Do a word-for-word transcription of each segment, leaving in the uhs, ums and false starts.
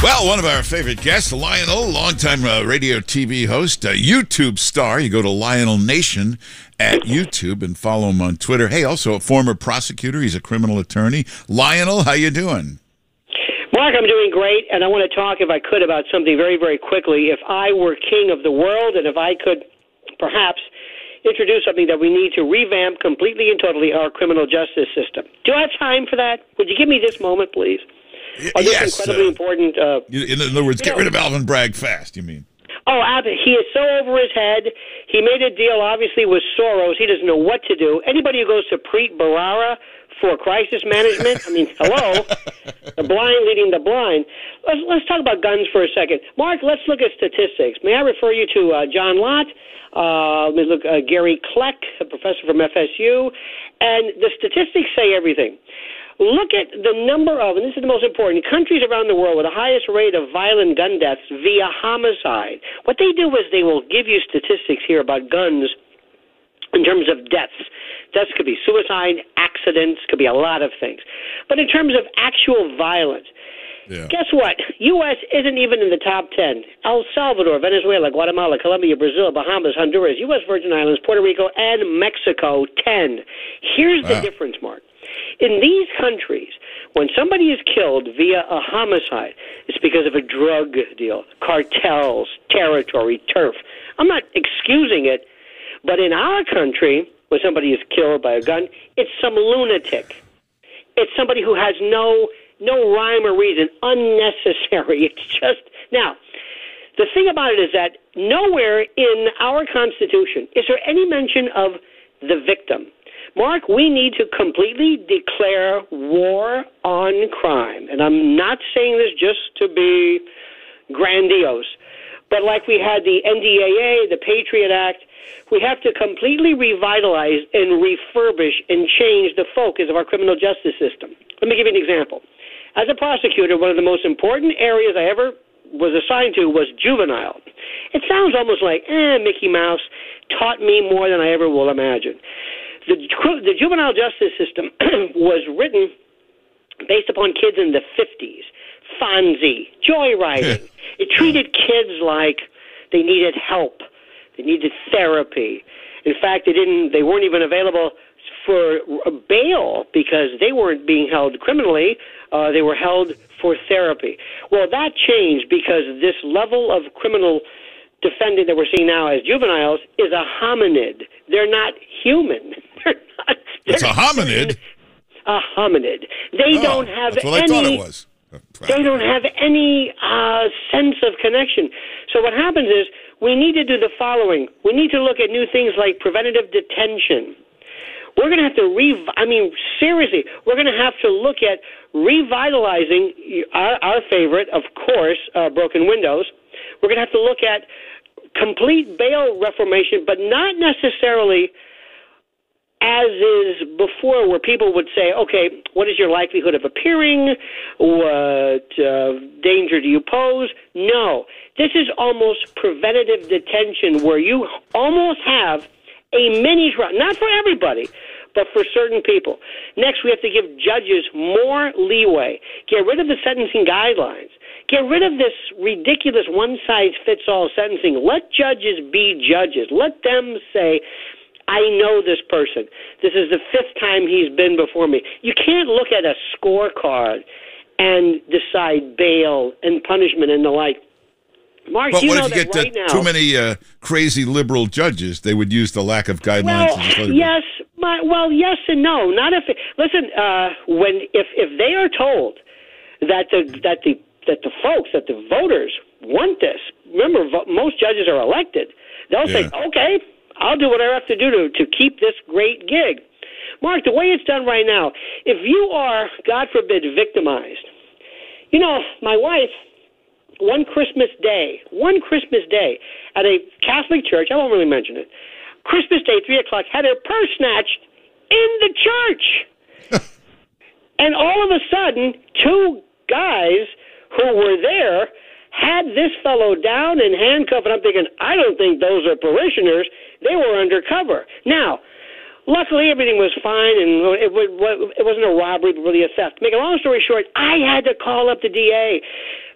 Well, one of our favorite guests, Lionel, longtime uh, radio T V host, a YouTube star. You go to Lionel Nation at YouTube and follow him on Twitter. Hey, also a former prosecutor. He's a criminal attorney. Lionel, how you doing? Mark, I'm doing great, and I want to talk, if I could, about something very, very quickly. If I were king of the world, and if I could perhaps introduce something that we need to revamp completely and totally our criminal justice system. Do I have time for that? Would you give me this moment, please? Oh, this yes. incredibly uh, important. Uh, in other words, get know, rid of Alvin Bragg fast, you mean? Oh, he is so over his head. He made a deal, obviously, with Soros. He doesn't know what to do. Anybody who goes to Preet Bharara for crisis management, I mean, hello, the blind leading the blind. Let's, let's talk about guns for a second. Mark, let's look at statistics. May I refer you to uh, John Lott? Uh, let me look, uh, Gary Kleck, a professor from F S U. And the statistics say everything. Look at the number of, and this is the most important, countries around the world with the highest rate of violent gun deaths via homicide. What they do is they will give you statistics here about guns in terms of deaths. Deaths could be suicide, accidents, could be a lot of things. But in terms of actual violence, yeah. Guess what? U S isn't even in the top ten. El Salvador, Venezuela, Guatemala, Colombia, Brazil, Bahamas, Honduras, U S Virgin Islands, Puerto Rico, and Mexico, ten. Here's wow. the difference, Mark. In these countries, when somebody is killed via a homicide, it's because of a drug deal, cartels, territory, turf. I'm not excusing it, but in our country, when somebody is killed by a gun, it's some lunatic. It's somebody who has no no rhyme or reason, unnecessary. It's just... Now, the thing about it is that nowhere in our Constitution is there any mention of the victim. Mark, we need to completely declare war on crime. And I'm not saying this just to be grandiose, but like we had the N D A A, the Patriot Act, we have to completely revitalize and refurbish and change the focus of our criminal justice system. Let me give you an example. As a prosecutor, one of the most important areas I ever was assigned to was juvenile. It sounds almost like, eh, Mickey Mouse taught me more than I ever will imagine. The, the juvenile justice system was written based upon kids in the fifties. Fonzie, joyriding. It treated kids like they needed help. They needed therapy. In fact, they didn't. They weren't even available for bail because they weren't being held criminally. Uh, they were held for therapy. Well, that changed because this level of criminal defendant that we're seeing now as juveniles is a hominid. They're not human. They're not, they're it's a hominid? A hominid. They oh, don't have that's what any... I thought it was. They don't have any uh, sense of connection. So what happens is we need to do the following. We need to look at new things like preventative detention. We're going to have to, re- I mean, seriously, we're going to have to look at revitalizing our, our favorite, of course, uh, broken windows. We're going to have to look at complete bail reformation, but not necessarily as is before, where people would say, okay, what is your likelihood of appearing? What uh, danger do you pose? No. This is almost preventative detention, where you almost have a mini trial, not for everybody, but for certain people. Next, we have to give judges more leeway. Get rid of the sentencing guidelines. Get rid of this ridiculous one-size-fits-all sentencing. Let judges be judges. Let them say, I know this person. This is the fifth time he's been before me. You can't look at a scorecard and decide bail and punishment and the like. Mark, but you what know if you that get right uh, now, too many uh, crazy liberal judges? They would use the lack of guidelines. Well, and just let it yes, my, well, yes and no. Not if it, listen. Uh, when if if they are told that the that the that the folks that the voters want this. Remember, vo- most judges are elected. They'll yeah. say, okay, I'll do whatever I have to do to to keep this great gig. Mark, the way it's done right now, if you are, God forbid, victimized, you know, my wife. One Christmas Day, one Christmas Day at a Catholic church, I won't really mention it, Christmas Day, three o'clock, had her purse snatched in the church. And all of a sudden, two guys who were there had this fellow down and handcuffed, and I'm thinking, I don't think those are parishioners. They were undercover. Now, luckily, everything was fine, and it, it wasn't a robbery, but really a theft. Make a long story short, I had to call up the D A.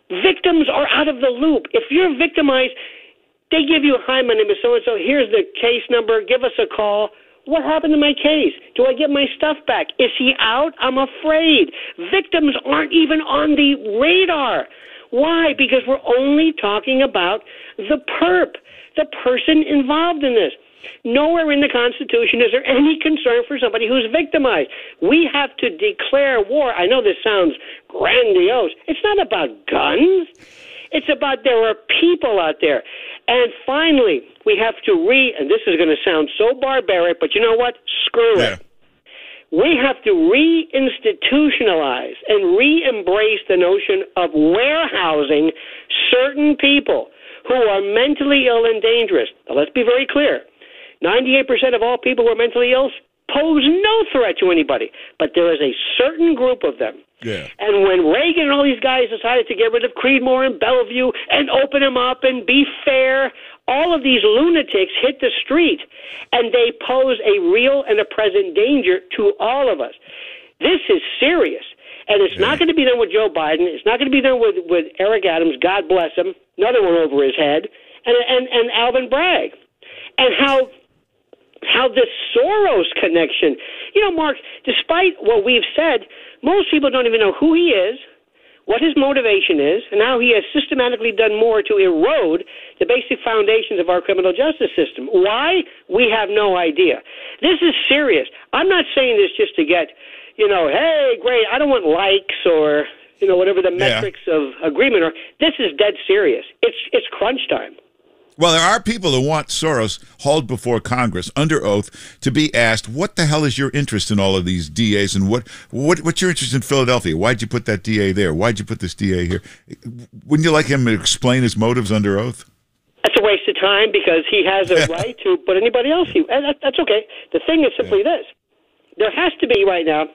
Victims are out of the loop. If you're victimized, they give you, hi, my name is so-and-so, here's the case number, give us a call. What happened to my case? Do I get my stuff back? Is he out? I'm afraid. Victims aren't even on the radar. Why? Because we're only talking about the perp, the person involved in this. Nowhere in the Constitution is there any concern for somebody who's victimized. We have to declare war. I know this sounds grandiose. It's not about guns. It's about there are people out there. And finally, we have to re, and this is going to sound so barbaric, but you know what? Screw yeah. it. We have to re-institutionalize and re-embrace the notion of warehousing certain people who are mentally ill and dangerous. Now, let's be very clear. ninety-eight percent of all people who are mentally ill pose no threat to anybody, but there is a certain group of them. Yeah. And when Reagan and all these guys decided to get rid of Creedmoor and Bellevue and open them up and be fair, all of these lunatics hit the street, and they pose a real and a present danger to all of us. This is serious, and it's yeah. not going to be done with Joe Biden. It's not going to be done with, with Eric Adams, God bless him, another one over his head, and, and, and Alvin Bragg. And how... how this Soros connection, you know, Mark, despite what we've said, most people don't even know who he is, what his motivation is, and how he has systematically done more to erode the basic foundations of our criminal justice system. Why? We have no idea. This is serious. I'm not saying this just to get, you know, hey, great, I don't want likes or, you know, whatever the yeah. metrics of agreement are. This is dead serious. It's it's crunch time. Well, there are people who want Soros hauled before Congress under oath to be asked, what the hell is your interest in all of these D As, and what, what what's your interest in Philadelphia? Why'd you put that D A there? Why'd you put this D A here? Wouldn't you like him to explain his motives under oath? That's a waste of time because he has a right to put anybody else. He, and that, that's okay. The thing is simply yeah. this. There has to be right now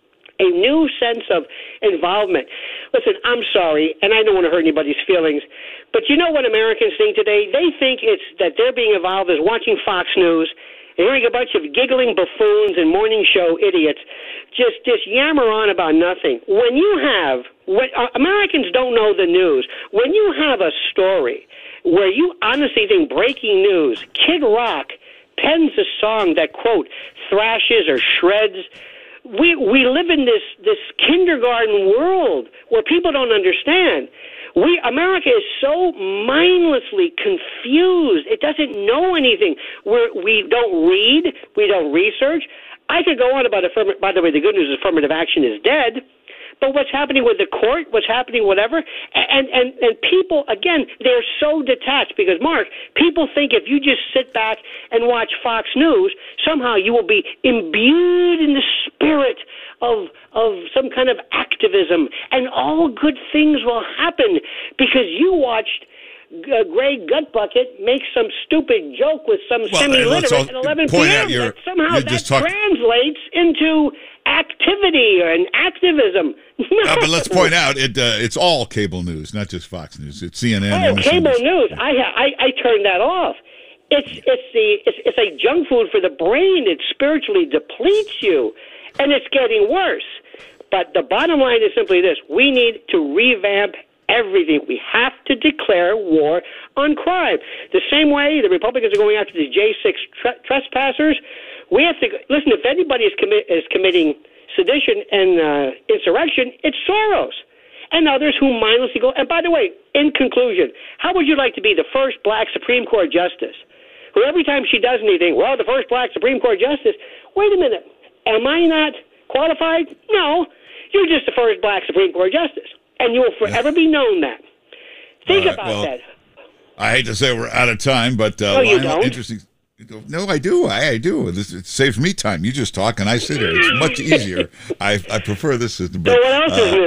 a new sense of involvement. Listen, I'm sorry, and I don't want to hurt anybody's feelings, but you know what Americans think today? They think it's that they're being involved is watching Fox News and hearing a bunch of giggling buffoons and morning show idiots just, just yammer on about nothing. When you have, when, uh, Americans don't know the news. When you have a story where you honestly think breaking news, Kid Rock pens a song that, quote, thrashes or shreds. We we live in this, this kindergarten world where people don't understand. We America is so mindlessly confused. It doesn't know anything. We're, we don't read. We don't research. I could go on about affirmative. By the way, the good news is affirmative action is dead. But what's happening with the court, what's happening, whatever, and, and, and people, again, they're so detached because, Mark, people think if you just sit back and watch Fox News, somehow you will be imbued in the spirit of of some kind of activism, and all good things will happen because you watched uh, Greg Gutbucket make some stupid joke with some well, semi-literate at eleven p.m. That somehow that talk- translates into activity and activism. uh, but let's point out it uh, it's all cable news, not just Fox News. It's C N N. Oh, cable news. I, I I turned that off. It's it's the it's it's like junk food for the brain. It spiritually depletes you, and it's getting worse. But the bottom line is simply this: we need to revamp everything. We have to declare war on crime. The same way the Republicans are going after the J six tre- trespassers. We have to listen. If anybody is, commi- is committing sedition and uh, insurrection, it's Soros and others who mindlessly go. And by the way, in conclusion, how would you like to be the first black Supreme Court justice who every time she does anything, well, the first black Supreme Court justice, wait a minute, am I not qualified? No, you're just the first black Supreme Court justice, and you will forever be known that. Think right, about well, that. I hate to say we're out of time, but uh, no, you Lionel, don't. interesting. No, I do. I, I do. This, it saves me time. You just talk and I sit here. It's much easier. I I prefer this system. But, so what else is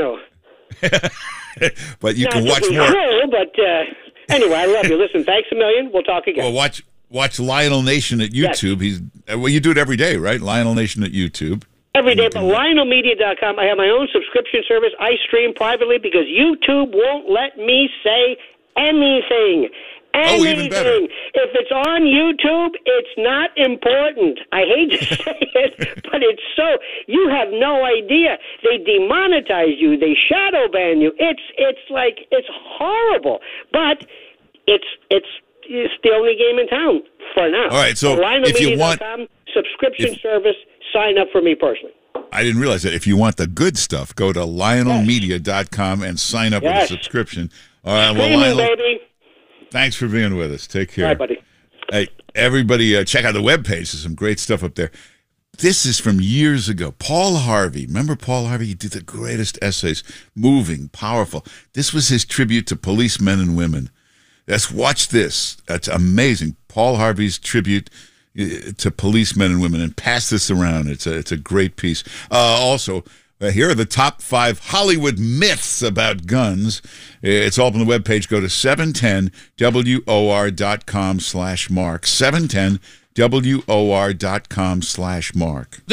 uh, new? But you Not can watch more. Cool, but uh, anyway, I love you. Listen, thanks a million. We'll talk again. Well, watch watch Lionel Nation at YouTube. Yes. He's well, you do it every day, right? Lionel Nation at YouTube. Every day, but Lionel Media dot com. I have my own subscription service. I stream privately because YouTube won't let me say anything. Oh, even better. Anything. If it's on YouTube, it's not important. I hate to say it, but it's so. You have no idea. They demonetize you. They shadow ban you. It's it's like it's horrible. But it's it's it's the only game in town for now. All right. So if you want subscription if, service, sign up for me personally. I didn't realize that. If you want the good stuff, go to Lionel Media dot com and sign up yes. with a subscription. All right, well, Streaming, Lionel, baby. Thanks for being with us. Take care. All right, buddy. Hey, everybody, uh, check out the webpage. There's some great stuff up there. This is from years ago. Paul Harvey. Remember Paul Harvey? He did the greatest essays. Moving, powerful. This was his tribute to policemen and women. Let's watch this. That's amazing. Paul Harvey's tribute to policemen and women, and pass this around. It's a it's a great piece. Uh, also, uh, here are the top five Hollywood myths about guns. It's all on the webpage. Go to seven ten W O R dot com slash Mark. seven ten W O R dot com slash Mark.